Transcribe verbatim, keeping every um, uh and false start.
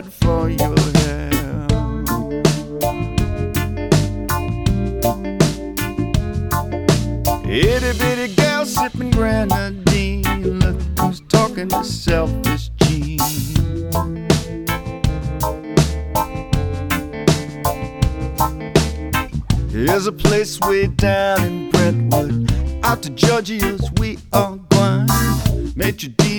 but for your help. Itty bitty gal sipping grenadine, look who's talking to selfish Gene. Here's a place way down in Brentwood, out to Georgia's we are going. Maitre d'